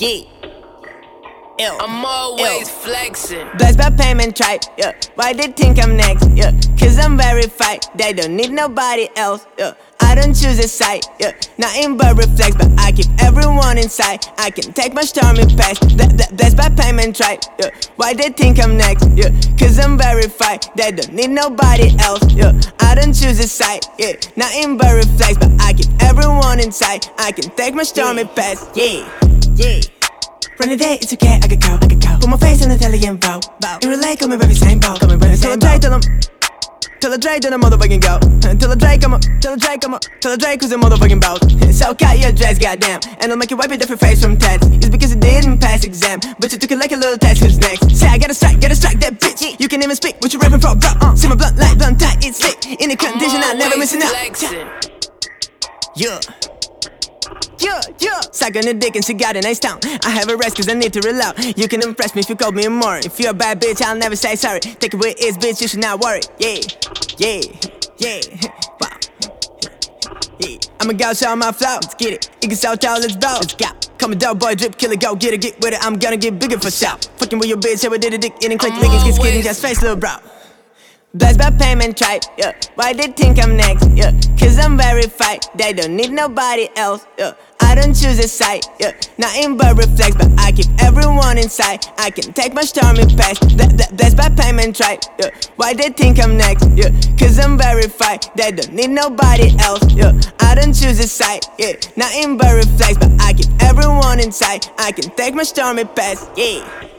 Yeah. Ew. I'm always flexing. Blessed by payment tripe, yeah. Why they think I'm next, yeah? Cause I'm verified, they don't need nobody else, yeah. I don't choose a side, yeah. Nothing but reflex, but I keep everyone inside. I can take my stormy past. Blessed by payment tripe, yeah. Why they think I'm next, yeah? Cause I'm verified, they don't need nobody else, yeah. I don't choose a side, yeah. Nothing but reflex, but I keep everyone inside. I can take my stormy past, yeah, yeah. Running day, it's okay, I could go. Put my face on the telly and bow. In relay, coming baby, same bow. Tell the Drake to the motherfucking go. Tell the Drake come up, tell the Drake who's a motherfucking bout. So cut your dress, goddamn. And I'll make you wipe a different face from tats. It's because you didn't pass exam, but you took it like a little test. Who's next? Say I gotta strike that bitch. You can even speak what you rapping for, bro. See my blunt like blunt tight, it's thick. In the condition, I never missing out. Yeah. Sucking a dick and she got a nice town. I have a rest cause I need to relax. You can impress me if you call me more. If you're a bad bitch, I'll never say sorry. Take it where it is, bitch, you should not worry. Wow. Yeah. I'ma go show my flow. Let's get it. You can so tall, let's go. Let's go. Call me dope boy, drip killer, go get it, get with it. I'm gonna get bigger for sure. Fucking with your bitch, ever did a dick, eating click, licking, skid, skidding, just face, little bro. Blessed by payment tripe, yeah. Why they think I'm next, yeah? Cause I'm verified, they don't need nobody else, yeah. I don't choose a side, yeah. Nothing but reflex, but I keep everyone inside. I can take my stormy past. Blessed by payment tripe, yeah. Why they think I'm next, yeah? Cause I'm verified, they don't need nobody else, yeah. I don't choose a side, yeah. Nothing but reflex, but I keep everyone inside. I can take my stormy past, yeah.